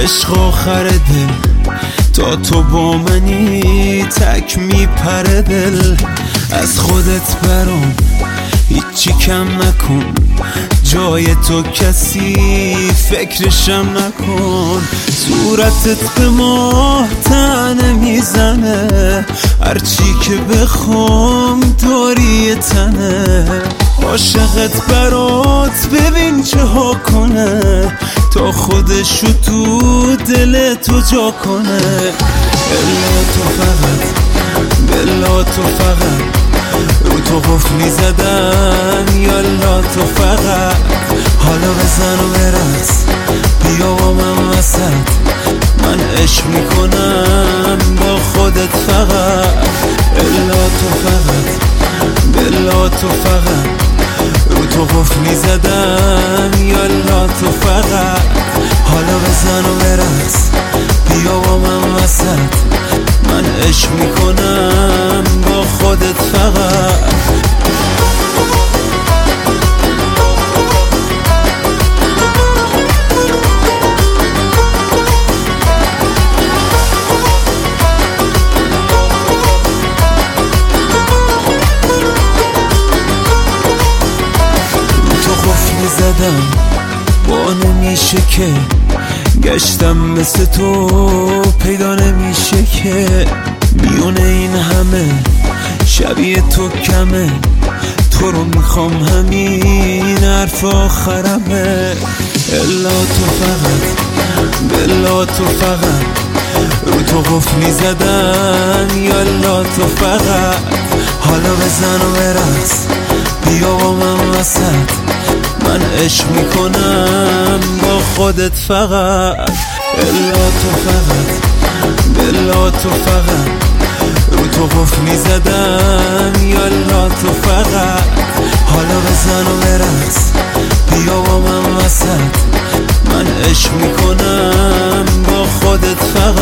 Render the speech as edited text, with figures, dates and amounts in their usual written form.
عشق آخر دل تا تو با منی تک میپره دل. از خودت برام هیچی کم نکن، جای تو کسی فکرشم نکن. صورتت به ماه تنه میزنه، هرچی که بخوام داری تنه. عاشقت برات ببین چه ها کنه، تا خودشو تو دل تو جا کنه. الا تو فقط، بلا تو فقط رو تو قفلی زدن. یالا تو فقط حالا بزن و برقص، بیا با من وسط، من عشق میکنم با خودت فقط. الا تو فقط، بلا تو فقط رو تو قفلی زدن. یالا تو فقط حالا بزن و برقص، بیا با من وسط، من عشق میکنم با خودت فقط. زدم با نمیشه که گشتم مثل تو پیدا نمیشه که. میونه این همه شبیه تو کمه، تو رو میخوام همین حرف آخرمه. الا تو فقط، بلا تو فقط رو تو قفلی زدن. یالا تو فقط حالا بزن و برقص، بیا با من وسط، من عشق میکنم با خودت فقط. الا تو فقط، بلا تو فقط رو تو قفلی زدن. یالا تو فقط حالا بزن و برقص، بیا با من وسط، من عشق میکنم با خودت فقط.